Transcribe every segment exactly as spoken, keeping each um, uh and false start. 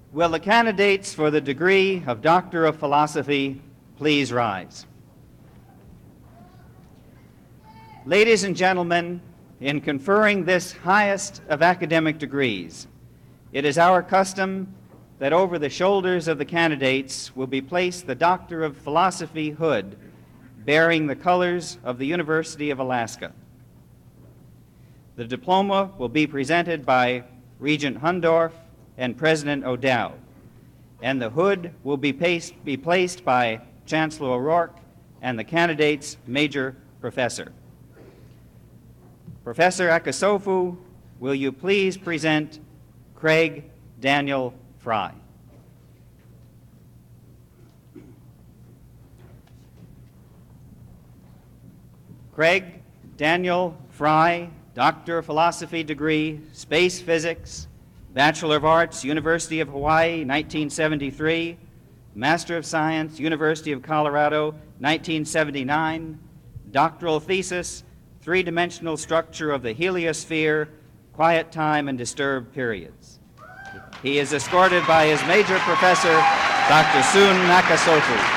Will the candidates for the degree of Doctor of Philosophy please rise? Ladies and gentlemen, in conferring this highest of academic degrees, it is our custom that over the shoulders of the candidates will be placed the Doctor of Philosophy hood bearing the colors of the University of Alaska. The diploma will be presented by Regent Hundorf and President O'Dowd, and the hood will be, paste, be placed by Chancellor O'Rourke and the candidate's major professor. Professor Akasofu, will you please present Craig Daniel Fry? Craig Daniel Fry, Doctor of Philosophy degree, Space Physics, Bachelor of Arts, University of Hawaii, nineteen seventy-three, Master of Science, University of Colorado, nineteen seventy-nine, doctoral thesis, three-dimensional structure of the heliosphere, quiet time and disturbed periods. He is escorted by his major professor, Doctor Sun Nakasofu.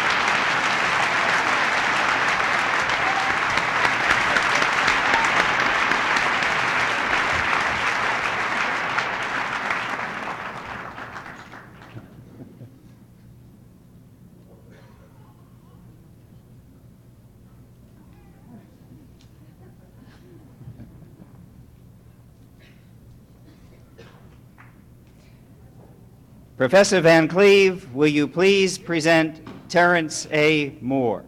Professor Van Cleve, will you please present Terrence A. Moore?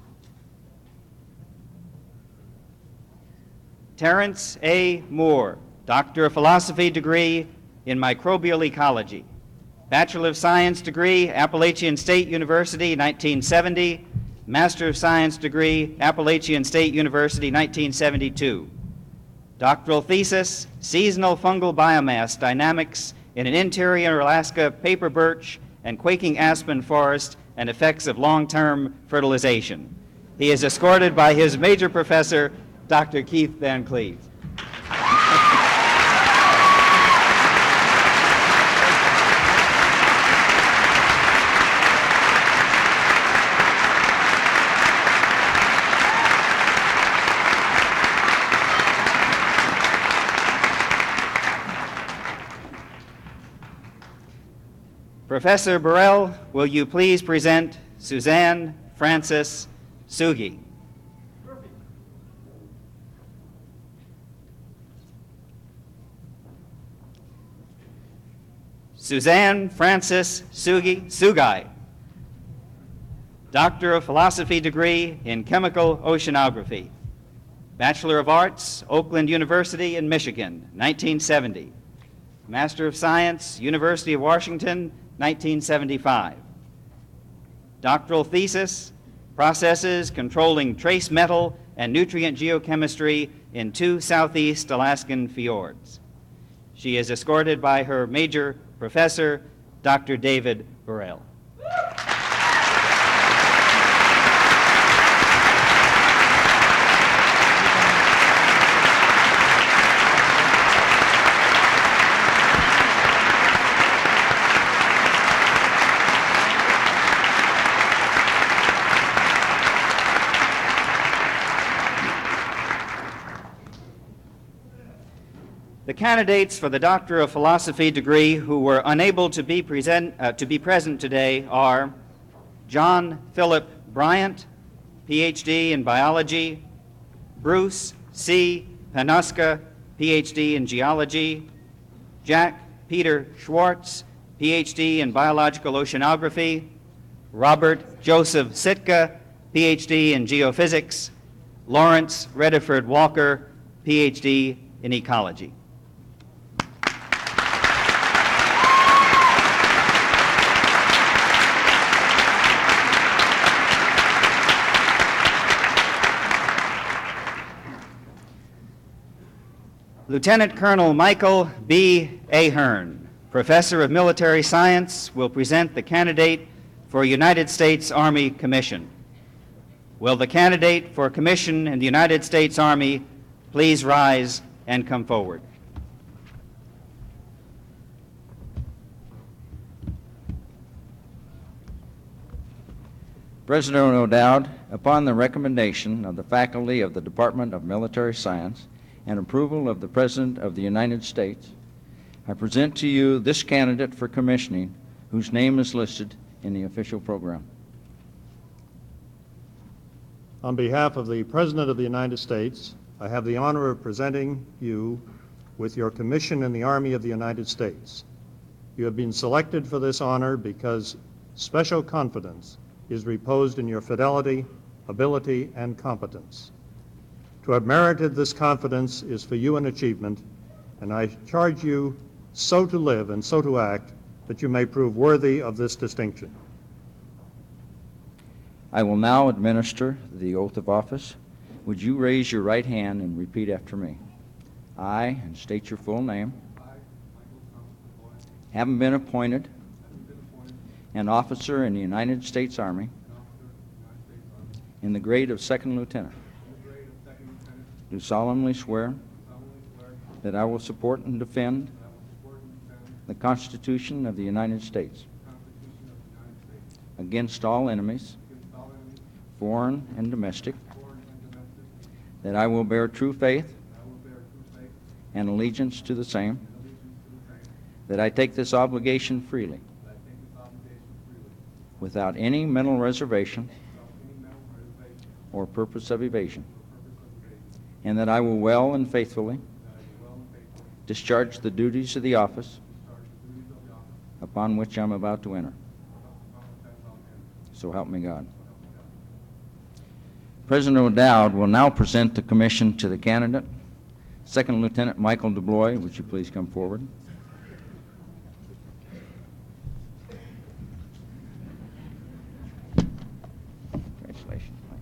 Terrence A. Moore, Doctor of Philosophy degree in Microbial Ecology, Bachelor of Science degree, Appalachian State University, nineteen seventy, Master of Science degree, Appalachian State University, nineteen seventy-two. Doctoral thesis, Seasonal Fungal Biomass Dynamics in an Interior Alaska Paper Birch and Quaking Aspen Forest and Effects of Long-Term Fertilization. He is escorted by his major professor, Doctor Keith Van Cleve. Professor Burrell, will you please present Suzanne Frances Sugi? Suzanne Frances Sugi, Sugai, Doctor of Philosophy degree in Chemical Oceanography, Bachelor of Arts, Oakland University in Michigan, nineteen seventy, Master of Science, University of Washington, nineteen seventy-five. Doctoral thesis, Processes Controlling Trace Metal and Nutrient Geochemistry in Two Southeast Alaskan Fjords. She is escorted by her major professor, Doctor David Burrell. The candidates for the Doctor of Philosophy degree who were unable to be, present, uh, to be present today are John Philip Bryant, P H D in Biology, Bruce C. Panuska, P H D in Geology, Jack Peter Schwartz, P H D in Biological Oceanography, Robert Joseph Sitka, P H D in Geophysics, Lawrence Rediford Walker, P H D in Ecology. Lieutenant Colonel Michael B. Ahern, Professor of Military Science, will present the candidate for United States Army Commission. Will the candidate for commission in the United States Army please rise and come forward? President O'Dowd, upon the recommendation of the faculty of the Department of Military Science and approval of the President of the United States, I present to you this candidate for commissioning whose name is listed in the official program. On behalf of the President of the United States, I have the honor of presenting you with your commission in the Army of the United States. You have been selected for this honor because special confidence is reposed in your fidelity, ability, and competence. To have merited this confidence is for you an achievement, and I charge you so to live and so to act that you may prove worthy of this distinction. I will now administer the oath of office. Would you raise your right hand and repeat after me? I, and state your full name, having been appointed an officer in the United States Army in the grade of second lieutenant, do solemnly swear that I will support and defend the Constitution of the United States against all enemies, foreign and domestic, that I will bear true faith and allegiance to the same, that I take this obligation freely, without any mental reservation or purpose of evasion, and that I will well and faithfully discharge the duties of the office upon which I'm about to enter. So help me God. President O'Dowd will now present the commission to the candidate. Second Lieutenant Michael DeBlois, would you please come forward? Congratulations, Mike.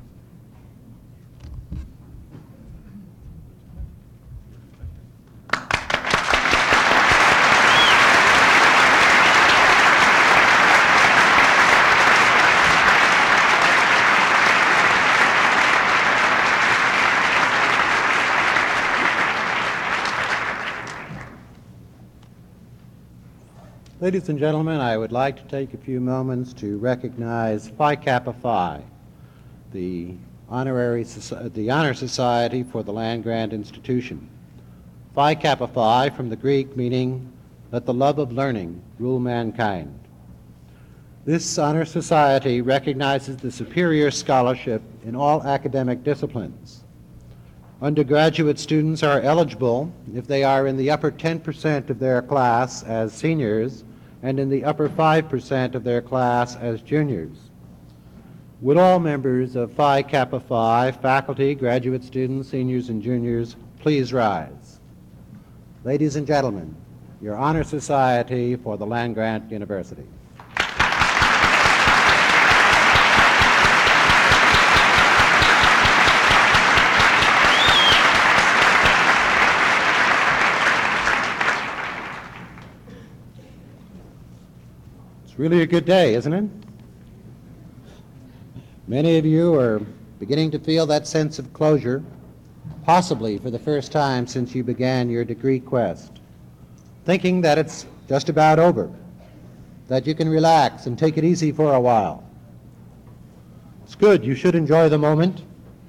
Ladies and gentlemen, I would like to take a few moments to recognize Phi Kappa Phi, the honorary the honor society for the land-grant institution. Phi Kappa Phi, from the Greek, meaning "let the love of learning rule mankind." This honor society recognizes the superior scholarship in all academic disciplines. Undergraduate students are eligible if they are in the upper ten percent of their class as seniors and in the upper five percent of their class as juniors. Would all members of Phi Kappa Phi, faculty, graduate students, seniors, and juniors, please rise. Ladies and gentlemen, your honor society for the land-grant university. Really a good day, isn't it? Many of you are beginning to feel that sense of closure, possibly for the first time since you began your degree quest, thinking that it's just about over, that you can relax and take it easy for a while. It's good. You should enjoy the moment.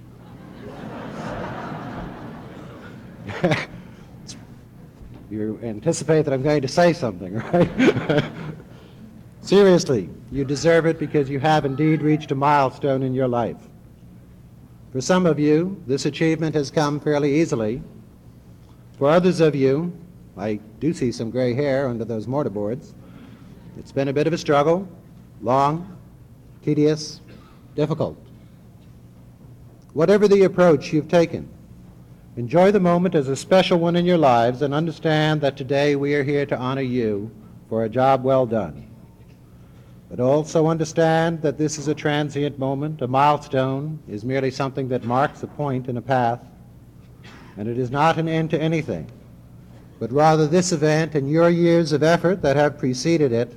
You anticipate that I'm going to say something, right? Seriously, you deserve it because you have indeed reached a milestone in your life. For some of you, this achievement has come fairly easily. For others of you, I do see some gray hair under those mortarboards, it's been a bit of a struggle, long, tedious, difficult. Whatever the approach you've taken, enjoy the moment as a special one in your lives and understand that today we are here to honor you for a job well done. But also understand that this is a transient moment. A milestone is merely something that marks a point in a path, and it is not an end to anything, but rather this event and your years of effort that have preceded it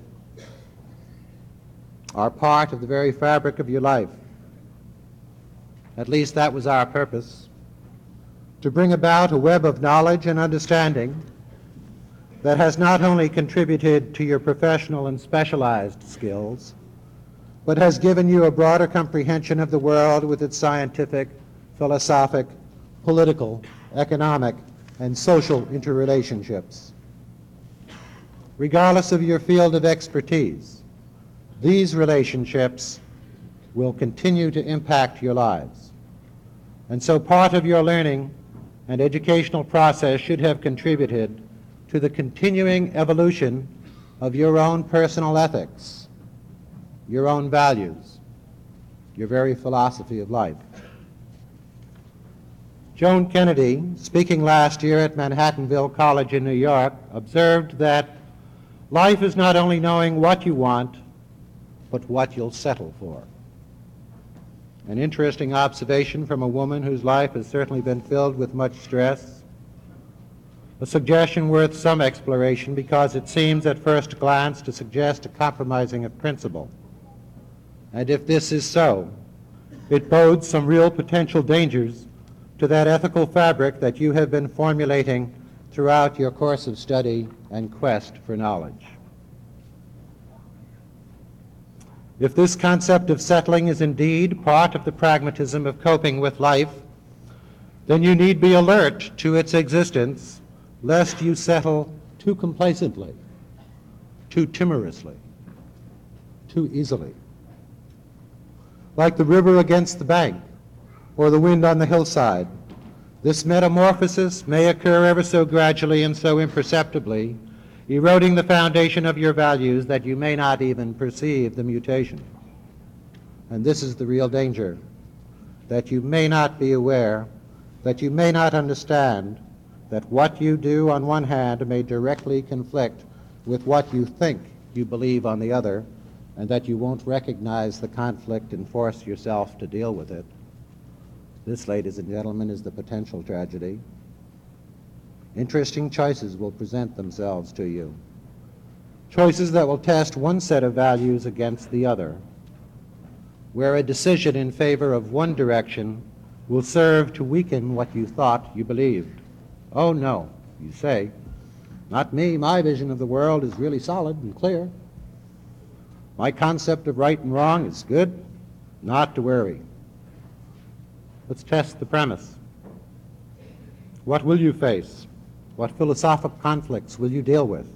are part of the very fabric of your life. At least that was our purpose, to bring about a web of knowledge and understanding that has not only contributed to your professional and specialized skills, but has given you a broader comprehension of the world with its scientific, philosophic, political, economic, and social interrelationships. Regardless of your field of expertise, these relationships will continue to impact your lives. And so part of your learning and educational process should have contributed to the continuing evolution of your own personal ethics, your own values, your very philosophy of life. Joan Kennedy, speaking last year at Manhattanville College in New York, observed that life is not only knowing what you want, but what you'll settle for. An interesting observation from a woman whose life has certainly been filled with much stress. A suggestion worth some exploration because it seems at first glance to suggest a compromising of principle. And if this is so, it bodes some real potential dangers to that ethical fabric that you have been formulating throughout your course of study and quest for knowledge. If this concept of settling is indeed part of the pragmatism of coping with life, then you need be alert to its existence, lest you settle too complacently, too timorously, too easily. Like the river against the bank, or the wind on the hillside, this metamorphosis may occur ever so gradually and so imperceptibly, eroding the foundation of your values that you may not even perceive the mutation. And this is the real danger, that you may not be aware, that you may not understand that what you do on one hand may directly conflict with what you think you believe on the other, and that you won't recognize the conflict and force yourself to deal with it. This, ladies and gentlemen, is the potential tragedy. Interesting choices will present themselves to you. Choices that will test one set of values against the other, where a decision in favor of one direction will serve to weaken what you thought you believed. Oh no, you say, not me, my vision of the world is really solid and clear. My concept of right and wrong is good, not to worry. Let's test the premise. What will you face? What philosophical conflicts will you deal with?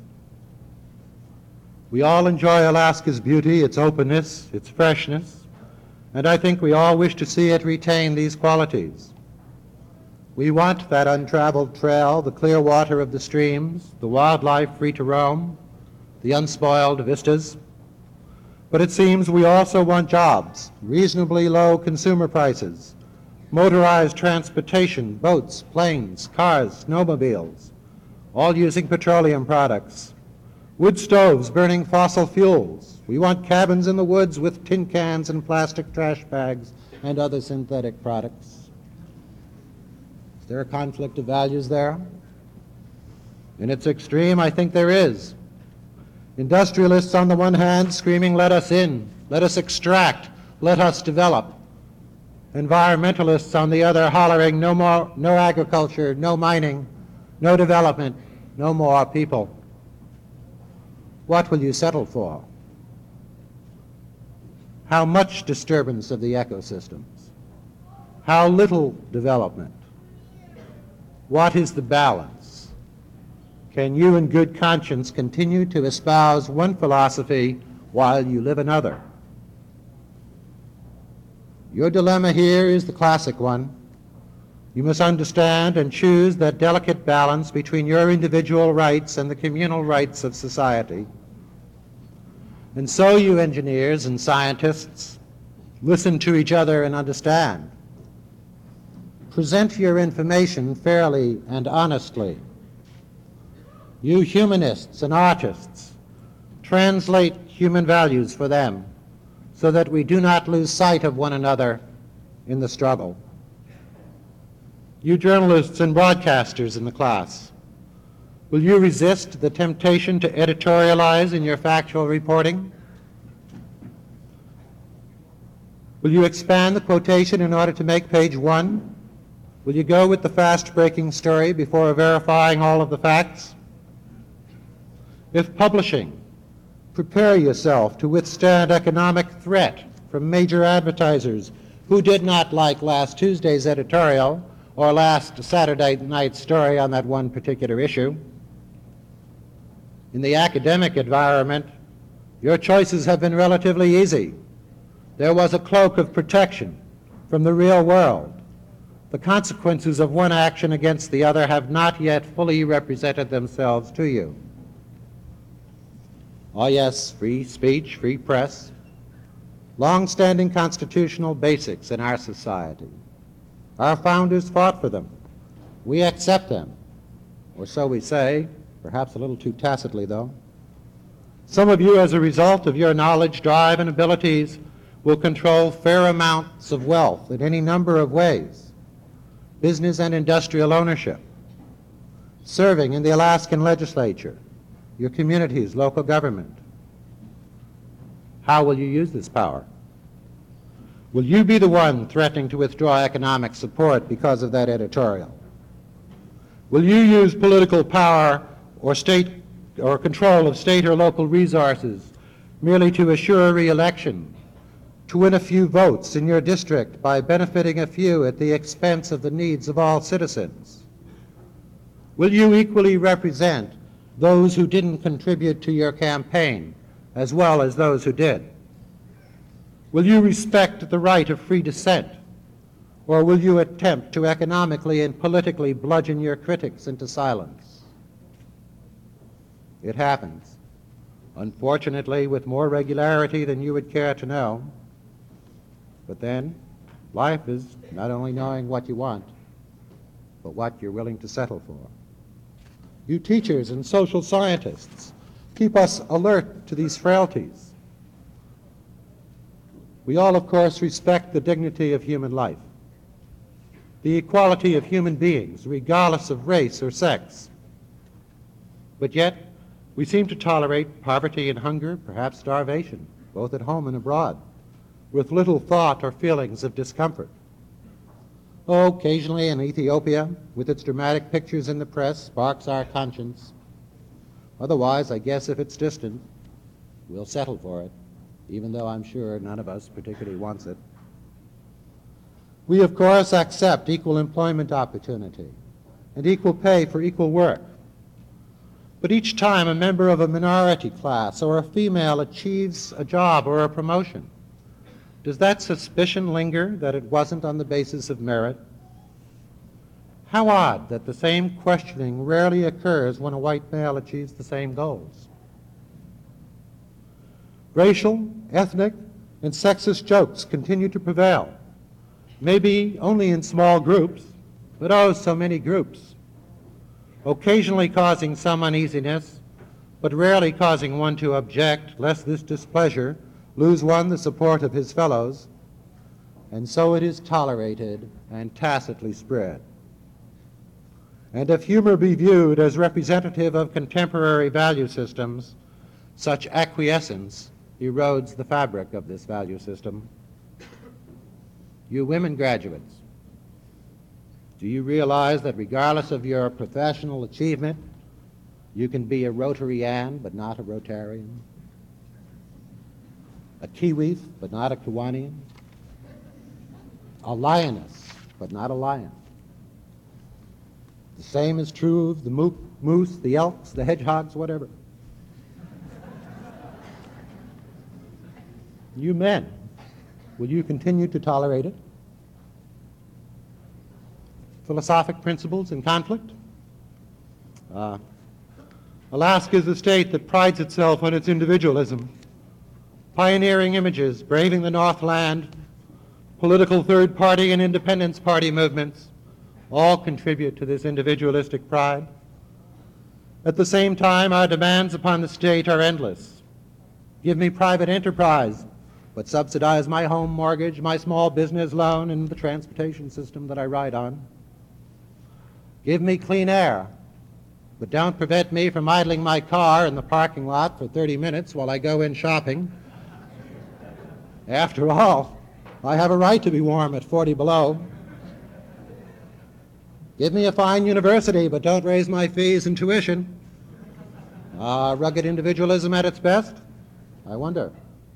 We all enjoy Alaska's beauty, its openness, its freshness, and I think we all wish to see it retain these qualities. We want that untraveled trail, the clear water of the streams, the wildlife free to roam, the unspoiled vistas. But it seems we also want jobs, reasonably low consumer prices, motorized transportation, boats, planes, cars, snowmobiles, all using petroleum products, wood stoves burning fossil fuels. We want cabins in the woods with tin cans and plastic trash bags and other synthetic products. Is there a conflict of values there? In its extreme, I think there is. Industrialists on the one hand screaming, let us in, let us extract, let us develop. Environmentalists on the other hollering, no more, no agriculture, no mining, no development, no more people. What will you settle for? How much disturbance of the ecosystems? How little development? What is the balance? Can you in good conscience continue to espouse one philosophy while you live another? Your dilemma here is the classic one. You must understand and choose that delicate balance between your individual rights and the communal rights of society. And so you engineers and scientists, listen to each other and understand. Present your information fairly and honestly. You humanists and artists, translate human values for them so that we do not lose sight of one another in the struggle. You journalists and broadcasters in the class, will you resist the temptation to editorialize in your factual reporting? Will you expand the quotation in order to make page one? Will you go with the fast-breaking story before verifying all of the facts? If publishing, prepare yourself to withstand economic threat from major advertisers who did not like last Tuesday's editorial or last Saturday night's story on that one particular issue. In the academic environment, your choices have been relatively easy. There was a cloak of protection from the real world. The consequences of one action against the other have not yet fully represented themselves to you. Oh yes, free speech, free press, long-standing constitutional basics in our society. Our founders fought for them. We accept them, or so we say, perhaps a little too tacitly though. Some of you, as a result of your knowledge, drive, and abilities, will control fair amounts of wealth in any number of ways. Business and industrial ownership, serving in the Alaskan legislature, your community's local government. How will you use this power? Will you be the one threatening to withdraw economic support because of that editorial? Will you use political power or state or control of state or local resources merely to assure re-election, to win a few votes in your district by benefiting a few at the expense of the needs of all citizens? Will you equally represent those who didn't contribute to your campaign as well as those who did? Will you respect the right of free dissent, or will you attempt to economically and politically bludgeon your critics into silence? It happens, unfortunately, with more regularity than you would care to know. But then, life is not only knowing what you want, but what you're willing to settle for. You teachers and social scientists keep us alert to these frailties. We all, of course, respect the dignity of human life, the equality of human beings, regardless of race or sex. But yet, we seem to tolerate poverty and hunger, perhaps starvation, both at home and abroad, with little thought or feelings of discomfort. Oh, occasionally in Ethiopia, with its dramatic pictures in the press, sparks our conscience. Otherwise, I guess if it's distant, we'll settle for it, even though I'm sure none of us particularly wants it. We, of course, accept equal employment opportunity and equal pay for equal work. But each time a member of a minority class or a female achieves a job or a promotion, does that suspicion linger that it wasn't on the basis of merit? How odd that the same questioning rarely occurs when a white male achieves the same goals. Racial, ethnic, and sexist jokes continue to prevail, maybe only in small groups, but oh, so many groups, occasionally causing some uneasiness, but rarely causing one to object, lest this displeasure lose one the support of his fellows, and so it is tolerated and tacitly spread. And if humor be viewed as representative of contemporary value systems, such acquiescence erodes the fabric of this value system. You women graduates, do you realize that regardless of your professional achievement, you can be a Rotarian but not a Rotarian? A Kiwif, but not a Kiwanian. A lioness, but not a lion. The same is true of the mo- moose, the elks, the hedgehogs, whatever. You men, will you continue to tolerate it? Philosophic principles in conflict? Uh, Alaska is a state that prides itself on its individualism. Pioneering images, braving the Northland, political third party and independence party movements all contribute to this individualistic pride. At the same time, our demands upon the state are endless. Give me private enterprise, but subsidize my home mortgage, my small business loan, and the transportation system that I ride on. Give me clean air, but don't prevent me from idling my car in the parking lot for thirty minutes while I go in shopping. After all, I have a right to be warm at forty below. Give me a fine university, but don't raise my fees and tuition. Ah, rugged individualism at its best? I wonder.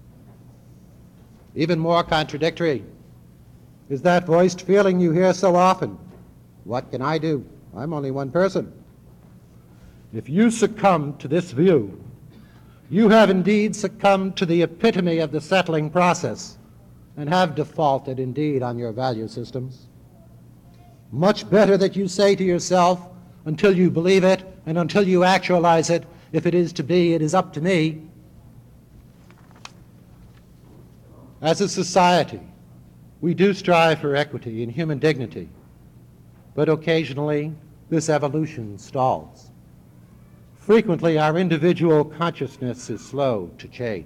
Even more contradictory is that voiced feeling you hear so often. What can I do? I'm only one person. If you succumb to this view, you have indeed succumbed to the epitome of the settling process and have defaulted indeed on your value systems. Much better that you say to yourself, until you believe it and until you actualize it, if it is to be, it is up to me. As a society, we do strive for equity and human dignity, but occasionally this evolution stalls. Frequently, our individual consciousness is slow to change.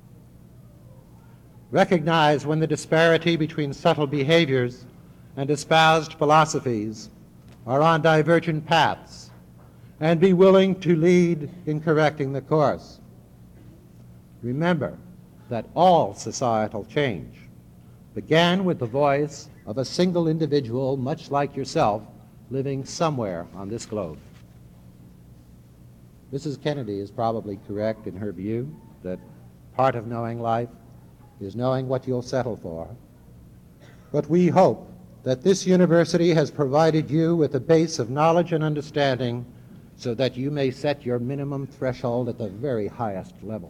Recognize when the disparity between subtle behaviors and espoused philosophies are on divergent paths, and be willing to lead in correcting the course. Remember that all societal change began with the voice of a single individual, much like yourself, living somewhere on this globe. Missus Kennedy is probably correct in her view that part of knowing life is knowing what you'll settle for. But we hope that this university has provided you with a base of knowledge and understanding so that you may set your minimum threshold at the very highest level.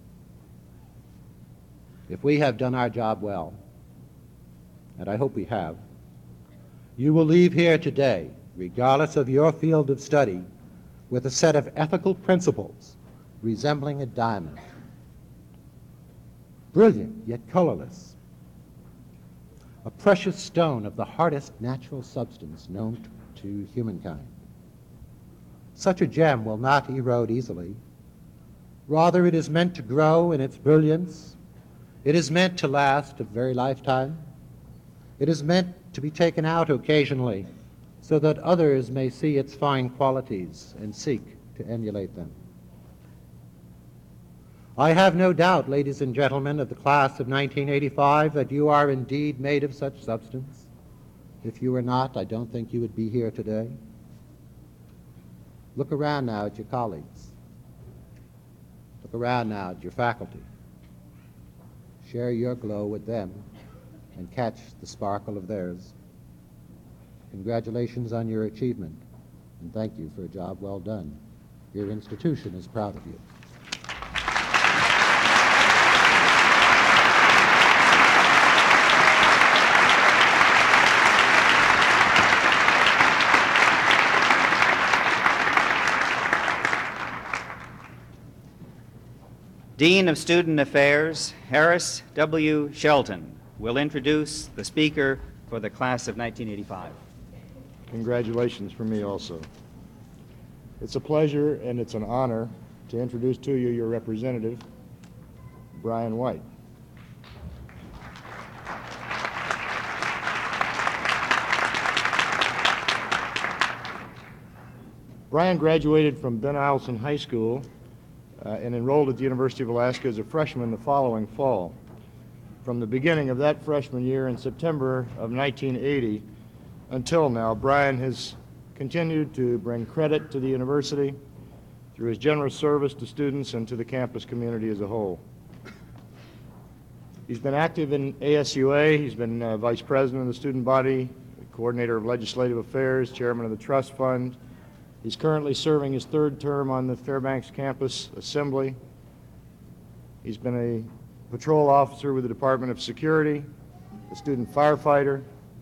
If we have done our job well, and I hope we have, you will leave here today, regardless of your field of study, with a set of ethical principles resembling a diamond. Brilliant yet colorless. A precious stone of the hardest natural substance known to humankind. Such a gem will not erode easily. Rather, it is meant to grow in its brilliance. It is meant to last a very lifetime. It is meant to be taken out occasionally so that others may see its fine qualities and seek to emulate them. I have no doubt, ladies and gentlemen of the class of nineteen eighty-five, that you are indeed made of such substance. If you were not, I don't think you would be here today. Look around now at your colleagues. Look around now at your faculty. Share your glow with them and catch the sparkle of theirs. Congratulations on your achievement, and thank you for a job well done. Your institution is proud of you. Dean of Student Affairs, Harris W. Shelton, will introduce the speaker for the class of nineteen eighty-five. Congratulations from me also. It's a pleasure and it's an honor to introduce to you your representative, Brian White. Brian graduated from Ben Eielson High School uh, and enrolled at the University of Alaska as a freshman the following fall. From the beginning of that freshman year in September of nineteen eighty until now, Brian has continued to bring credit to the university through his generous service to students and to the campus community as a whole. He's been active in A S U A. He's been uh, vice president of the student body, coordinator of legislative affairs, chairman of the trust fund. He's currently serving his third term on the Fairbanks Campus Assembly. He's been a patrol officer with the Department of Security, a student firefighter,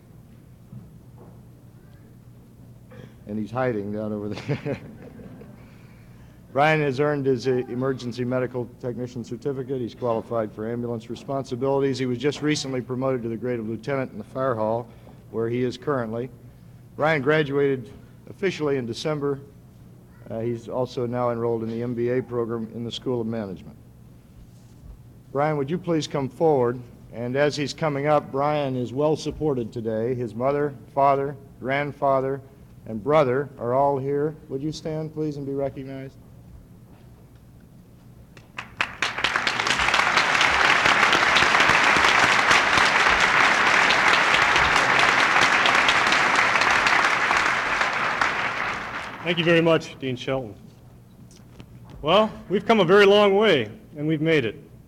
and he's hiding down over there. Brian has earned his uh, emergency medical technician certificate. He's qualified for ambulance responsibilities. He was just recently promoted to the grade of lieutenant in the fire hall, where he is currently. Brian graduated officially in December. Uh, he's also now enrolled in the M B A program in the School of Management. Brian, would you please come forward? And as he's coming up, Brian is well supported today. His mother, father, grandfather, and brother are all here. Would you stand, please, and be recognized? Thank you very much, Dean Shelton. Well, we've come a very long way, and we've made it.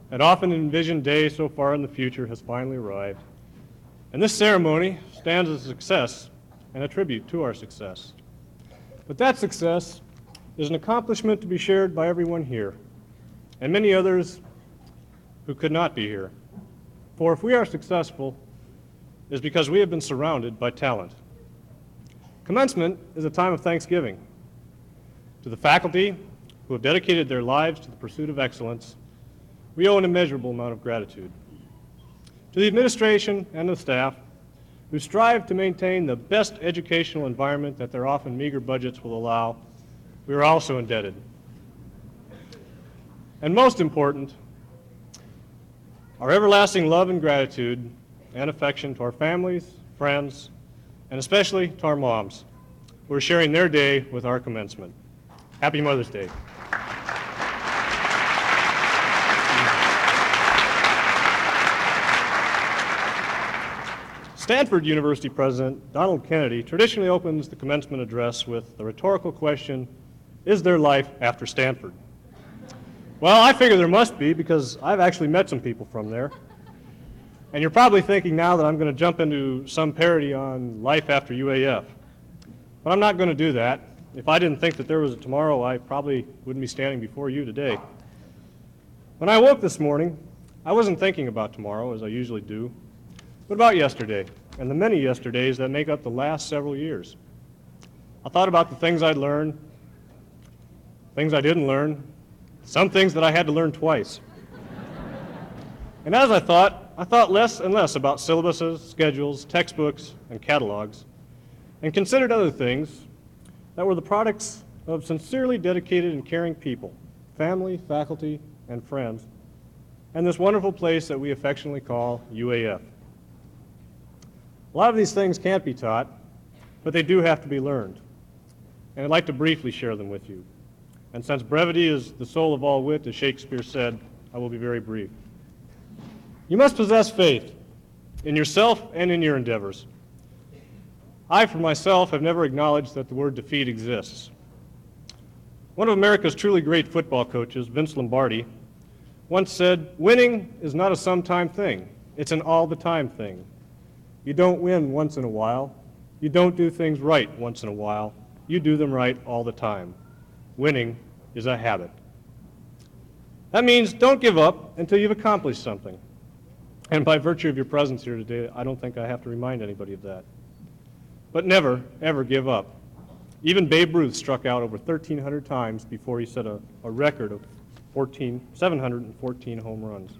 An often envisioned day so far in the future has finally arrived. And this ceremony stands as a success and a tribute to our success. But that success is an accomplishment to be shared by everyone here, and many others who could not be here. For if we are successful, it is because we have been surrounded by talent. Commencement is a time of thanksgiving to the faculty who have dedicated their lives to the pursuit of excellence. We owe an immeasurable amount of gratitude. To the administration and the staff who strive to maintain the best educational environment that their often meager budgets will allow, we are also indebted. And most important, our everlasting love and gratitude and affection to our families, friends, and especially to our moms who are sharing their day with our commencement. Happy Mother's Day. Stanford University President Donald Kennedy traditionally opens the commencement address with the rhetorical question, is there life after Stanford? Well, I figure there must be because I've actually met some people from there. And you're probably thinking now that I'm going to jump into some parody on life after U A F. But I'm not going to do that. If I didn't think that there was a tomorrow, I probably wouldn't be standing before you today. When I woke this morning, I wasn't thinking about tomorrow as I usually do, but about yesterday and the many yesterdays that make up the last several years. I thought about the things I'd learned, things I didn't learn, some things that I had to learn twice. And as I thought, I thought less and less about syllabuses, schedules, textbooks, and catalogs, and considered other things that were the products of sincerely dedicated and caring people, family, faculty, and friends, and this wonderful place that we affectionately call U A F. A lot of these things can't be taught, but they do have to be learned. And I'd like to briefly share them with you. And since brevity is the soul of all wit, as Shakespeare said, I will be very brief. You must possess faith in yourself and in your endeavors. I, for myself, have never acknowledged that the word defeat exists. One of America's truly great football coaches, Vince Lombardi, once said, winning is not a sometime thing, it's an all-the-time thing. You don't win once in a while. You don't do things right once in a while. You do them right all the time. Winning is a habit. That means don't give up until you've accomplished something. And by virtue of your presence here today, I don't think I have to remind anybody of that. But never, ever give up. Even Babe Ruth struck out over thirteen hundred times before he set a, a record of seven hundred fourteen home runs.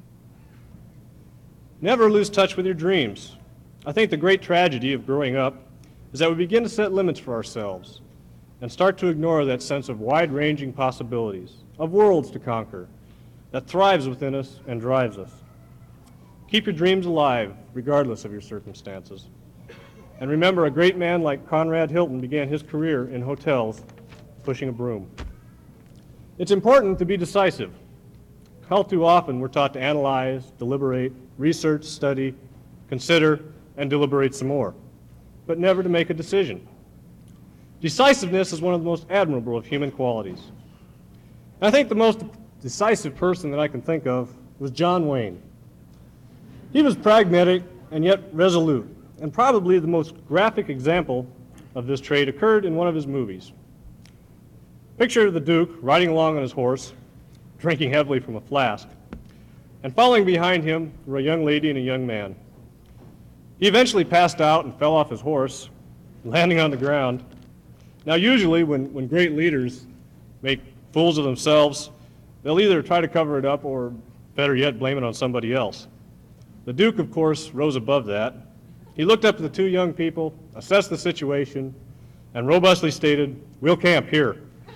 Never lose touch with your dreams. I think the great tragedy of growing up is that we begin to set limits for ourselves and start to ignore that sense of wide-ranging possibilities, of worlds to conquer, that thrives within us and drives us. Keep your dreams alive, regardless of your circumstances. And remember, a great man like Conrad Hilton began his career in hotels pushing a broom. It's important to be decisive. All too often, we're taught to analyze, deliberate, research, study, consider, and deliberate some more, but never to make a decision. Decisiveness is one of the most admirable of human qualities. And I think the most decisive person that I can think of was John Wayne. He was pragmatic and yet resolute, and probably the most graphic example of this trait occurred in one of his movies. Picture the Duke riding along on his horse, drinking heavily from a flask, and following behind him were a young lady and a young man. He eventually passed out and fell off his horse, landing on the ground. Now, usually when, when great leaders make fools of themselves, they'll either try to cover it up or, better yet, blame it on somebody else. The Duke, of course, rose above that. He looked up at the two young people, assessed the situation, and robustly stated, "We'll camp here."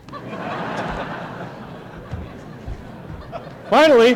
Finally,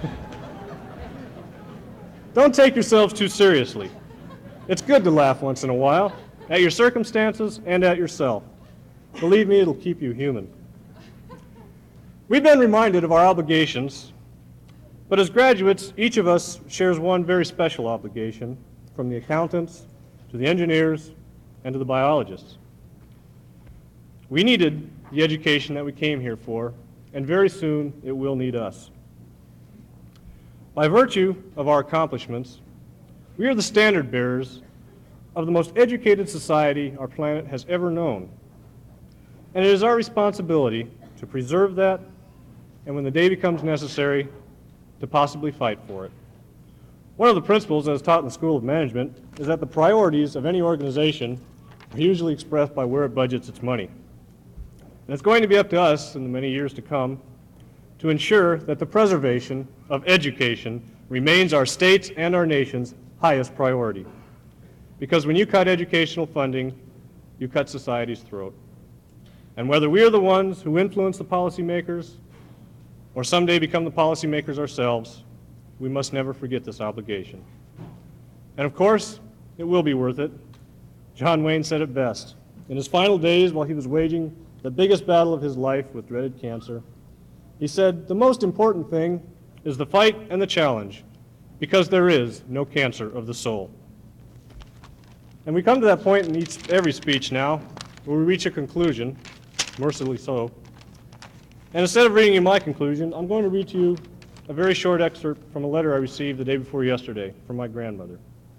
don't take yourselves too seriously. It's good to laugh once in a while, at your circumstances and at yourself. Believe me, it'll keep you human. We've been reminded of our obligations, but as graduates, each of us shares one very special obligation, from the accountants to the engineers and to the biologists. We needed the education that we came here for, and very soon it will need us. By virtue of our accomplishments, we are the standard bearers of the most educated society our planet has ever known. And it is our responsibility to preserve that, and when the day becomes necessary, to possibly fight for it. One of the principles that is taught in the School of Management is that the priorities of any organization are usually expressed by where it budgets its money. And it's going to be up to us in the many years to come to ensure that the preservation of education remains our state's and our nation's highest priority. Because when you cut educational funding, you cut society's throat. And whether we are the ones who influence the policymakers or someday become the policymakers ourselves, we must never forget this obligation. And of course, it will be worth it. John Wayne said it best. In his final days, while he was waging the biggest battle of his life with dreaded cancer, he said, "The most important thing is the fight and the challenge, because there is no cancer of the soul." And we come to that point in each, every speech now where we reach a conclusion, mercifully so. And instead of reading you my conclusion, I'm going to read to you a very short excerpt from a letter I received the day before yesterday from my grandmother.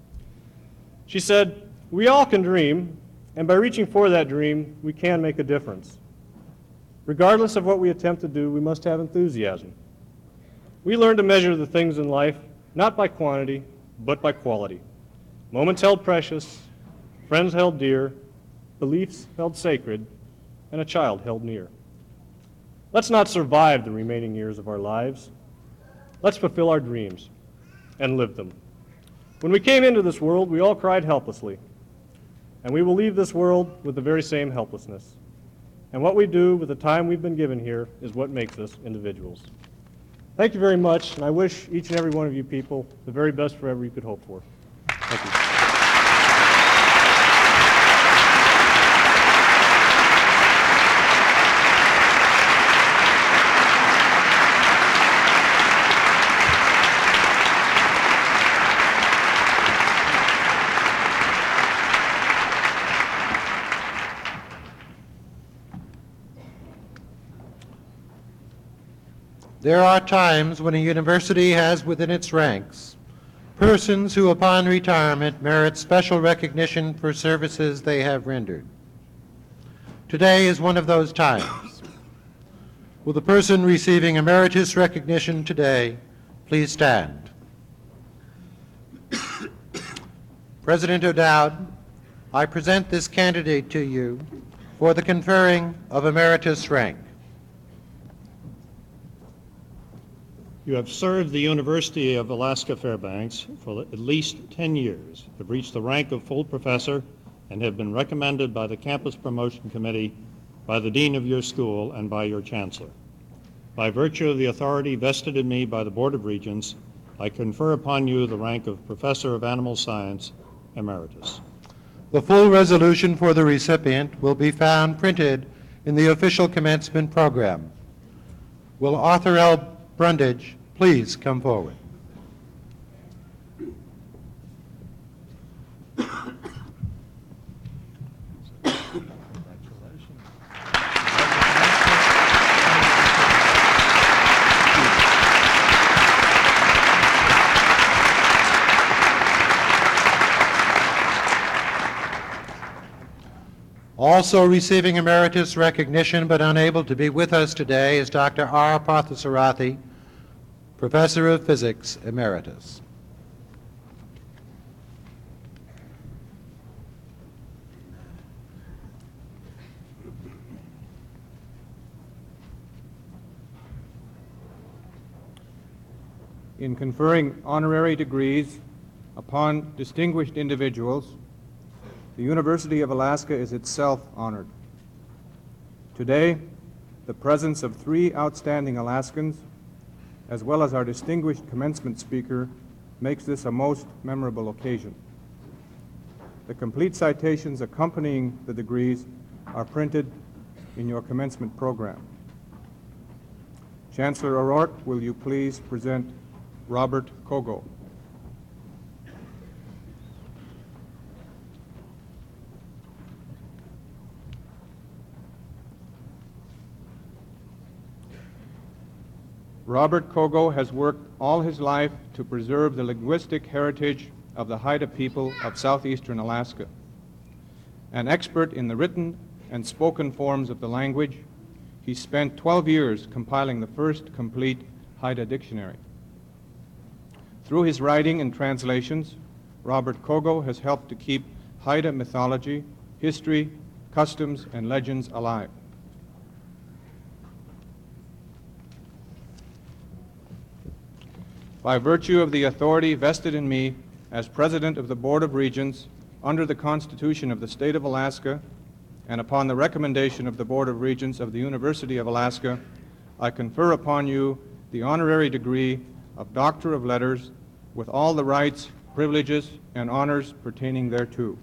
She said, "We all can dream, and by reaching for that dream, we can make a difference. Regardless of what we attempt to do, we must have enthusiasm. We learn to measure the things in life not by quantity, but by quality. Moments held precious, friends held dear, beliefs held sacred, and a child held near. Let's not survive the remaining years of our lives. Let's fulfill our dreams and live them. When we came into this world, we all cried helplessly, and we will leave this world with the very same helplessness. And what we do with the time we've been given here is what makes us individuals." Thank you very much, and I wish each and every one of you people the very best forever you could hope for. Thank you. There are times when a university has within its ranks persons who upon retirement merit special recognition for services they have rendered. Today is one of those times. Will the person receiving emeritus recognition today please stand? President O'Dowd, I present this candidate to you for the conferring of emeritus rank. You have served the University of Alaska Fairbanks for at least ten years, have reached the rank of full professor, and have been recommended by the Campus Promotion Committee, by the Dean of your school, and by your Chancellor. By virtue of the authority vested in me by the Board of Regents, I confer upon you the rank of Professor of Animal Science, Emeritus. The full resolution for the recipient will be found printed in the official commencement program. Will Arthur L. Brundage please come forward? Also receiving emeritus recognition but unable to be with us today is Doctor R. Parthasarathi, Professor of Physics Emeritus. In conferring honorary degrees upon distinguished individuals, the University of Alaska is itself honored. Today, the presence of three outstanding Alaskans, as well as our distinguished commencement speaker, makes this a most memorable occasion. The complete citations accompanying the degrees are printed in your commencement program. Chancellor O'Rourke, will you please present Robert Kogo? Robert Kogo has worked all his life to preserve the linguistic heritage of the Haida people of southeastern Alaska. An expert in the written and spoken forms of the language, he spent twelve years compiling the first complete Haida dictionary. Through his writing and translations, Robert Kogo has helped to keep Haida mythology, history, customs, and legends alive. By virtue of the authority vested in me as President of the Board of Regents under the Constitution of the State of Alaska, and upon the recommendation of the Board of Regents of the University of Alaska, I confer upon you the honorary degree of Doctor of Letters with all the rights, privileges, and honors pertaining thereto.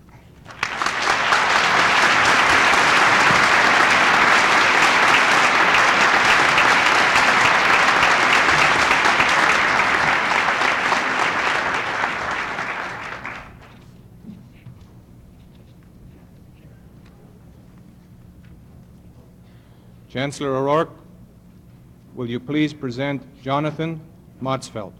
Chancellor O'Rourke, will you please present Jonathan Motzfeldt?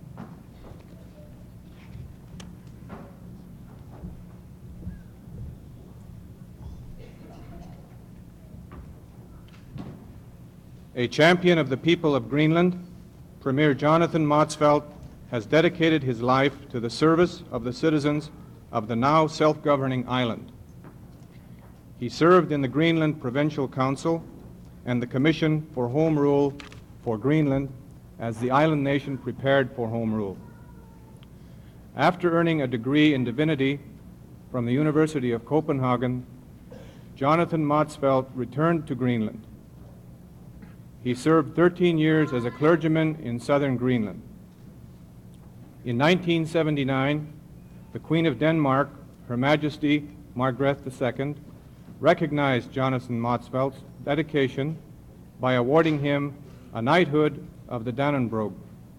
A champion of the people of Greenland, Premier Jonathan Motzfeldt has dedicated his life to the service of the citizens of the now self-governing island. He served in the Greenland Provincial Council and the Commission for Home Rule for Greenland as the island nation prepared for home rule. After earning a degree in divinity from the University of Copenhagen, Jonathan Motzfeldt returned to Greenland. He served thirteen years as a clergyman in southern Greenland. In nineteen seventy-nine, the Queen of Denmark, Her Majesty Margrethe the Second, recognized Jonathan Motzfeldt's dedication by awarding him a knighthood of the Dannebrog.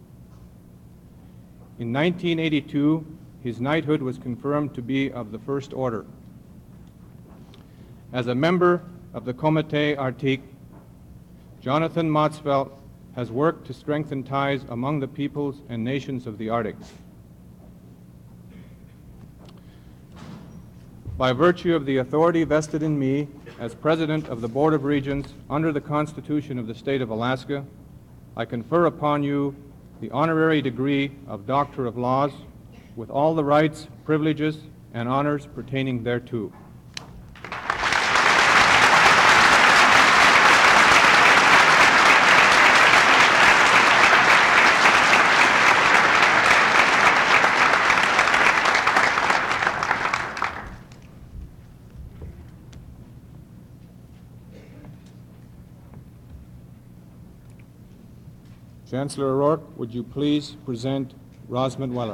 In nineteen eighty-two, his knighthood was confirmed to be of the First Order. As a member of the Comité Arctique, Jonathan Motzfeldt has worked to strengthen ties among the peoples and nations of the Arctic. By virtue of the authority vested in me as President of the Board of Regents under the Constitution of the State of Alaska, I confer upon you the honorary degree of Doctor of Laws with all the rights, privileges, and honors pertaining thereto. Chancellor O'Rourke, would you please present Rosamond Weller?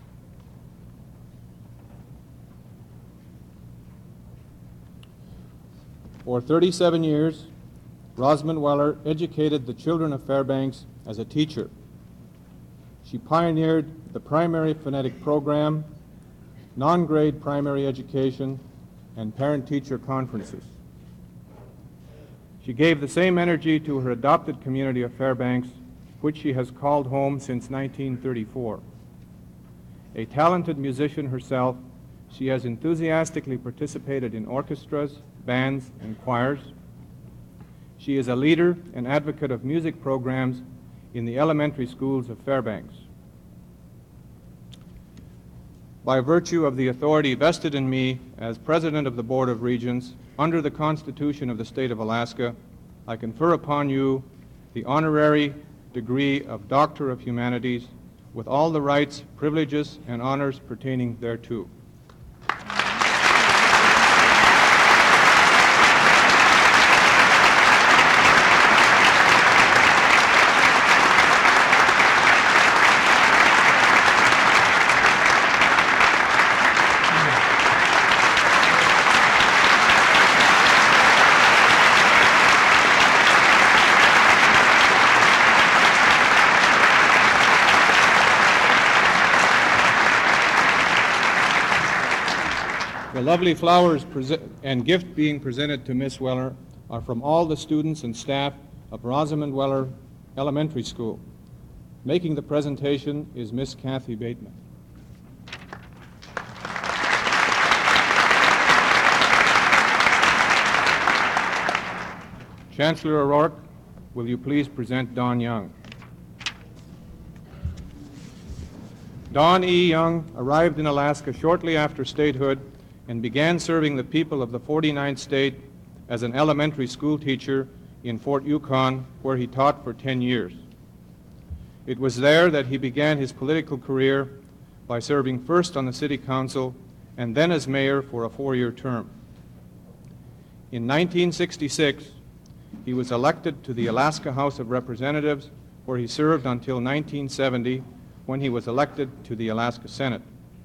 For thirty-seven years, Rosamond Weller educated the children of Fairbanks as a teacher. She pioneered the primary phonetic program, non-grade primary education, and parent-teacher conferences. She gave the same energy to her adopted community of Fairbanks, which she has called home since nineteen thirty-four. A talented musician herself, she has enthusiastically participated in orchestras, bands, and choirs. She is a leader and advocate of music programs in the elementary schools of Fairbanks. By virtue of the authority vested in me as President of the Board of Regents under the Constitution of the State of Alaska, I confer upon you the honorary degree of Doctor of Humanities with all the rights, privileges, and honors pertaining thereto. The lovely flowers and gift being presented to Miss Weller are from all the students and staff of Rosamond Weller Elementary School. Making the presentation is Miss Kathy Bateman. Chancellor O'Rourke, will you please present Don Young? Don E. Young arrived in Alaska shortly after statehood and began serving the people of the forty-ninth state as an elementary school teacher in Fort Yukon, where he taught for ten years. It was there that he began his political career by serving first on the city council and then as mayor for a four-year term. In nineteen sixty-six, he was elected to the Alaska House of Representatives, where he served until nineteen seventy, when he was elected to the Alaska Senate.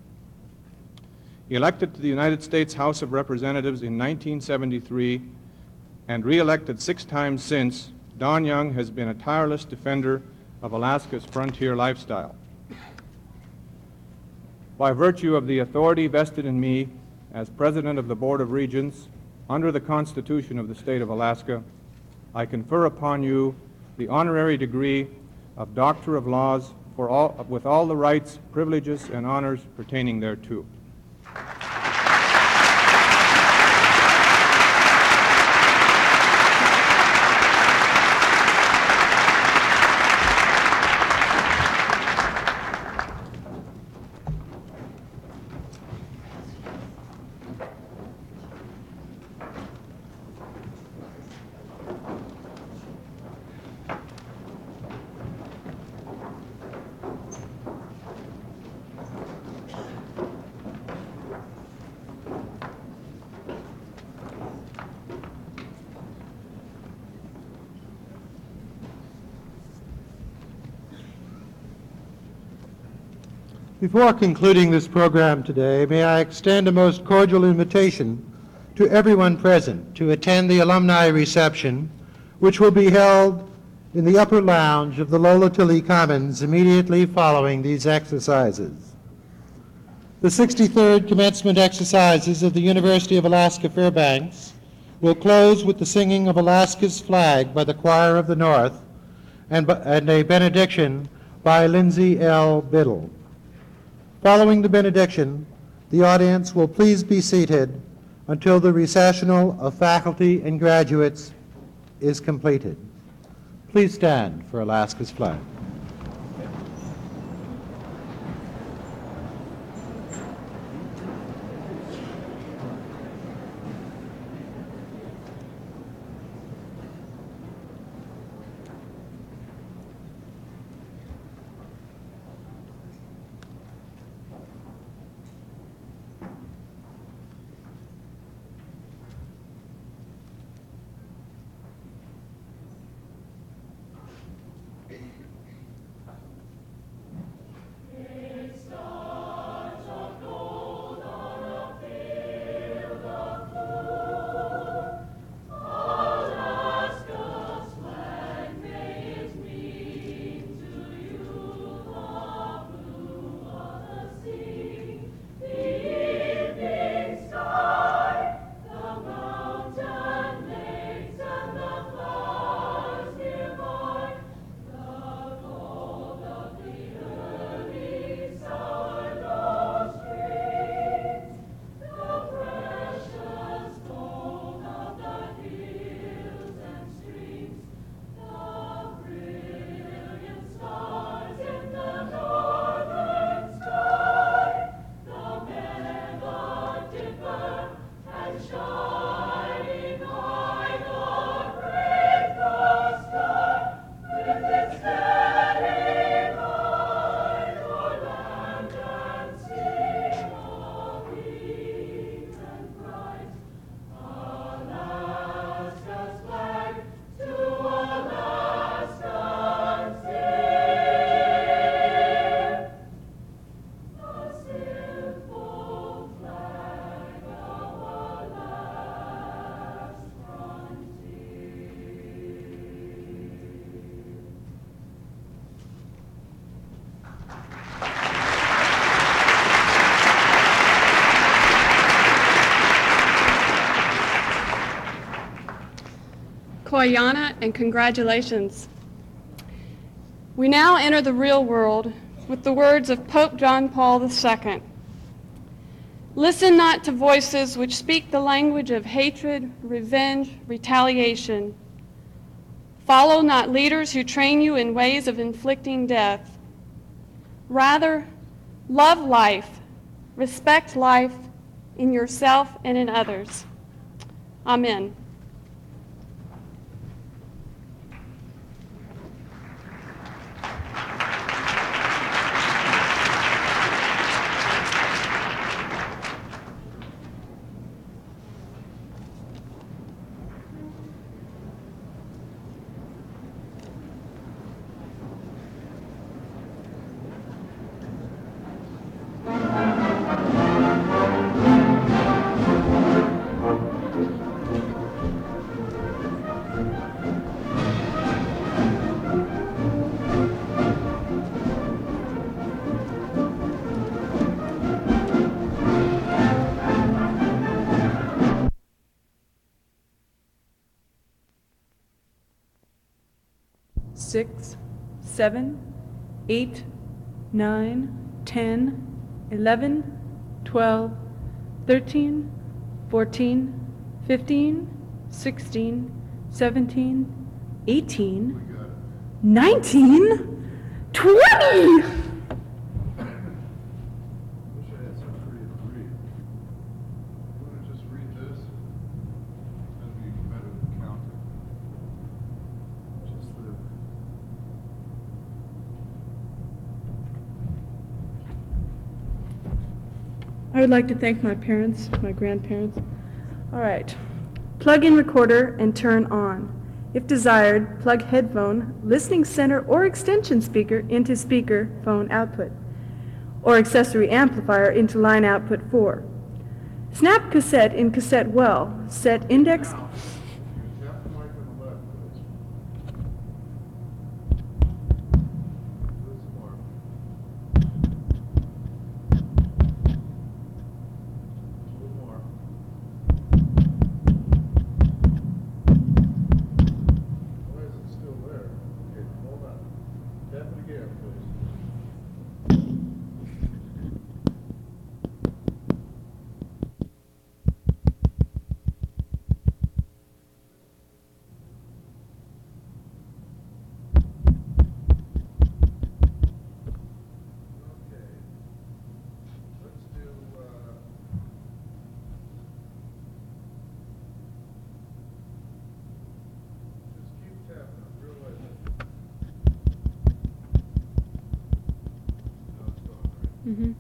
Elected to the United States House of Representatives in nineteen seventy-three and re-elected six times since, Don Young has been a tireless defender of Alaska's frontier lifestyle. By virtue of the authority vested in me as President of the Board of Regents under the Constitution of the State of Alaska, I confer upon you the honorary degree of Doctor of Laws for all, with all the rights, privileges, and honors pertaining thereto. Before concluding this program today, may I extend a most cordial invitation to everyone present to attend the alumni reception, which will be held in the upper lounge of the Lola Tilly Commons immediately following these exercises. The sixty-third commencement exercises of the University of Alaska Fairbanks will close with the singing of Alaska's flag by the Choir of the North and, and a benediction by Lindsay L. Biddle. Following the benediction, the audience will please be seated until the recessional of faculty and graduates is completed. Please stand for Alaska's flag. Koyana, and congratulations. We now enter the real world with the words of Pope John Paul the Second. Listen not to voices which speak the language of hatred, revenge, retaliation. Follow not leaders who train you in ways of inflicting death. Rather, love life, respect life in yourself and in others. Amen. Six, seven, eight, nine, ten, eleven, twelve, thirteen, fourteen, fifteen, sixteen, seventeen, eighteen, nineteen, twenty! I would like to thank my parents, my grandparents. All right. Plug in recorder and turn on. If desired, plug headphone, listening center, or extension speaker into speaker phone output, or accessory amplifier into line output four. Snap cassette in cassette well. Set index. Mm-hmm.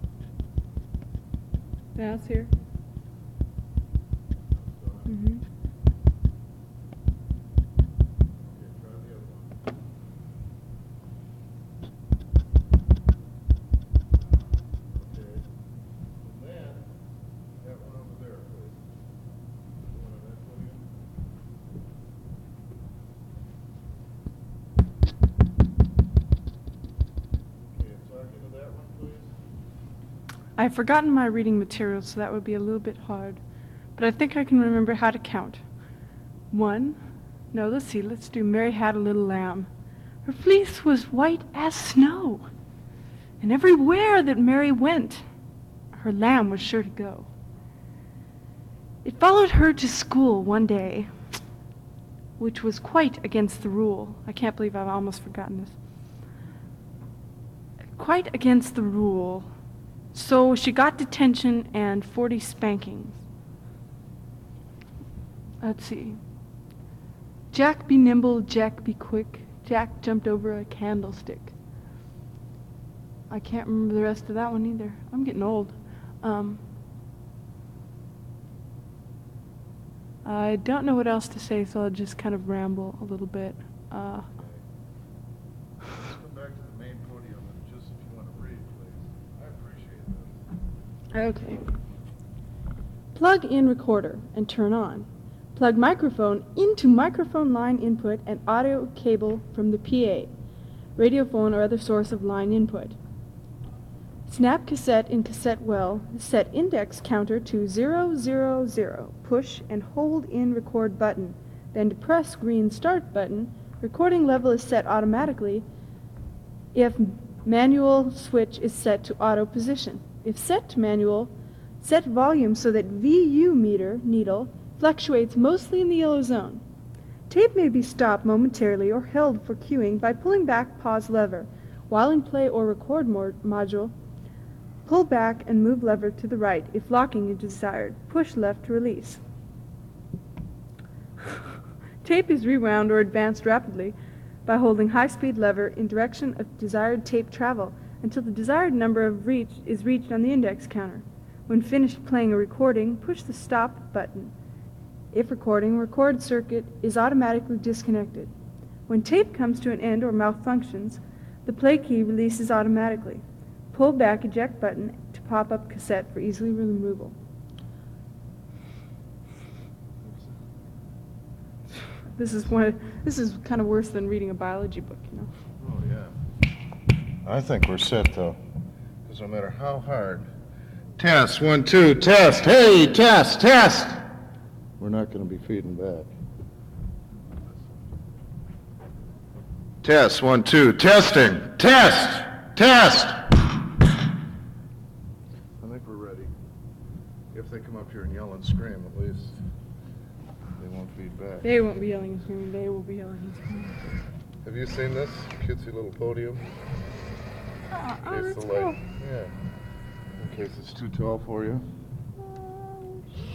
That's here. Mm-hmm. I've forgotten my reading materials, so that would be a little bit hard. But I think I can remember how to count. One. No, let's see. Let's do Mary Had a Little Lamb. Her fleece was white as snow. And everywhere that Mary went, her lamb was sure to go. It followed her to school one day, which was quite against the rule. I can't believe I've almost forgotten this. Quite against the rule. So she got detention and forty spankings. Let's see. Jack be nimble, Jack be quick. Jack jumped over a candlestick. I can't remember the rest of that one either. I'm getting old. Um, I don't know what else to say, so I'll just kind of ramble a little bit. Uh, Okay. Plug in recorder and turn on. Plug microphone into microphone line input and audio cable from the P A, radio phone or other source of line input. Snap cassette in cassette well. Set index counter to zero zero zero. Push and hold in record button. Then to press green start button. Recording level is set automatically. if manual switch is set to auto position. If set to manual, set volume so that V U meter needle fluctuates mostly in the yellow zone. Tape may be stopped momentarily or held for cueing by pulling back pause lever. While in play or record mo module, pull back and move lever to the right. If locking is desired, push left to release. Tape is rewound or advanced rapidly by holding high-speed lever in direction of desired tape travel until the desired number of reach is reached on the index counter. When finished playing a recording, push the stop button. If recording, record circuit is automatically disconnected. When tape comes to an end or malfunctions, the play key releases automatically. Pull back eject button to pop up cassette for easily removal. This is one. Of, this is kind of worse than reading a biology book, you know. Oh, yeah. I think we're set, though, because no matter how hard. Test, one, two, test. Hey, test, test. We're not going to be feeding back. Test, one, two, testing, test, test. I think we're ready. If they come up here and yell and scream, at least they won't feed back. They won't be yelling and screaming. They will be yelling and screaming. Have you seen this cutesy little podium? Oh, In oh, case that's the light- cool. Yeah. In case it's too tall for you.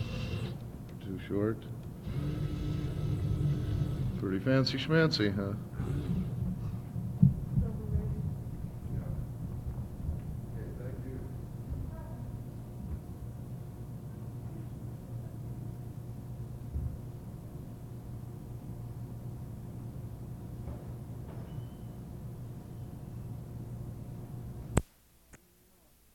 Too short. Pretty fancy schmancy, huh?